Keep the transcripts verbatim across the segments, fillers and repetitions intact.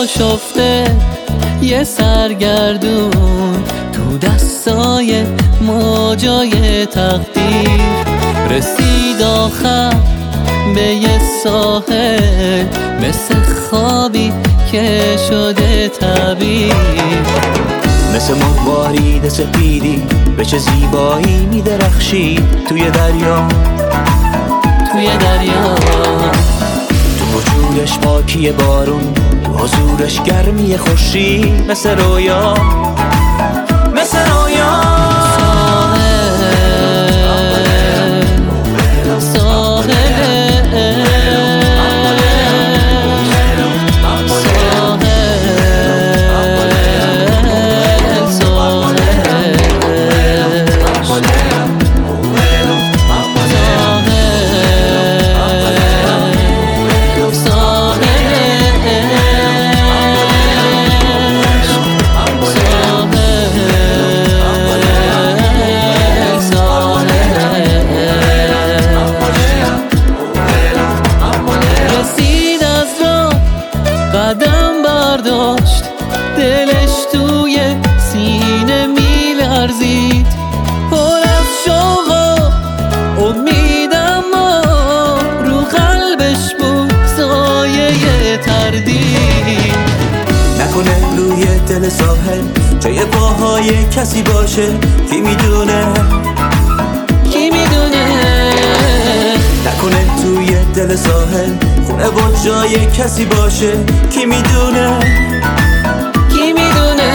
آشفته یه سرگردون تو دستای موجای تقدیر. رسید آخر به یه ساحل مثل خوابی که شده تعبیر. مثل مروارید سپیدی به چه زیبایی میدرخشی توی دریا، توی دریا. تو وجودش پاکی بارون، تو حضورش گرمی خورشید. مثل رویا، مثل رویا. قدم برداشت دلش توی سینه میلرزید، پر از شوق و امید اما رو قلبش بود سایه تردید. نکنه روی دل ساحل جای پاهای کسی باشه، کی میدونه، کی میدونه. نکنه توی دل ساحل خونه و جای کسی باشه، کی میدونه، کی میدونه.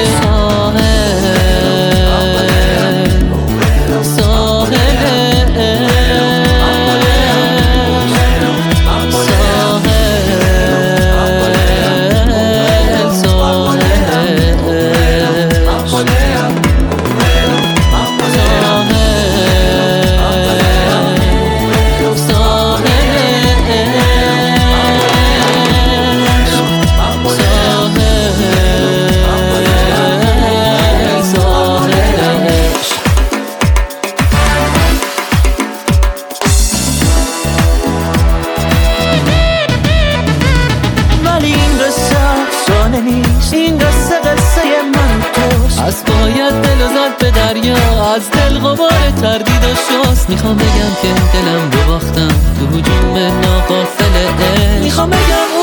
این قصه قصه من توست. از باید دل و زد به دریا، از دل غبار تردید و شست. میخوام بگم که دلم رو باختم تو هجوم ناقافل عشق. میخوام بگم